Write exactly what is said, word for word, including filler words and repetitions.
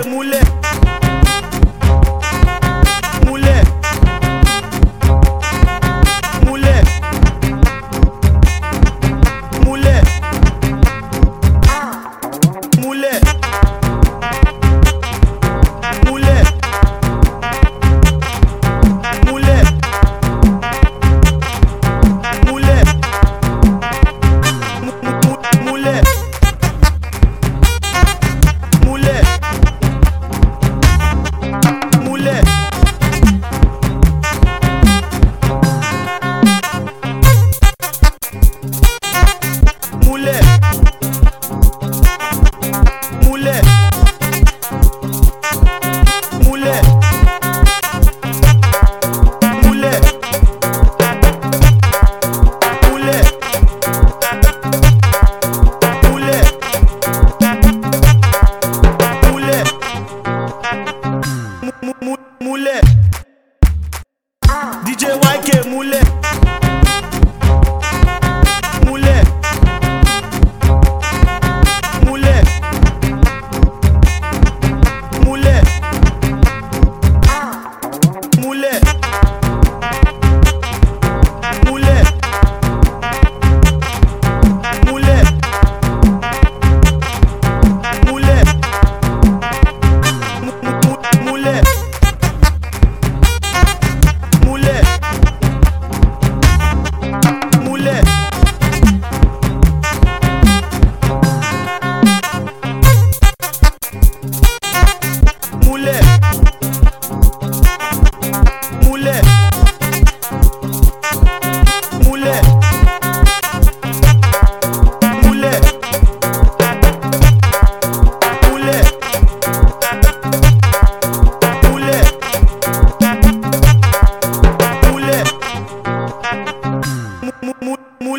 Moulet. Moulet. Moulet. Moulet. Moulet. Moulet. Moulet. Moulet. Moulet. Moulet. Moulet. Moulet. Moulet. Moulet. Moulet. Moulet. Moulet. Moulet. Mou- mou- Moulet. D J Y K Moulet. Moulet. Moulet. Moulet. Moulet. Moulet. Moulet. Moulet. Mou- mou- Moulet. Moulet. Moulet. Moulet. Moulet. Moulet. Moulet. Moulet. Moulet. Moulet. Mou- mou- mou-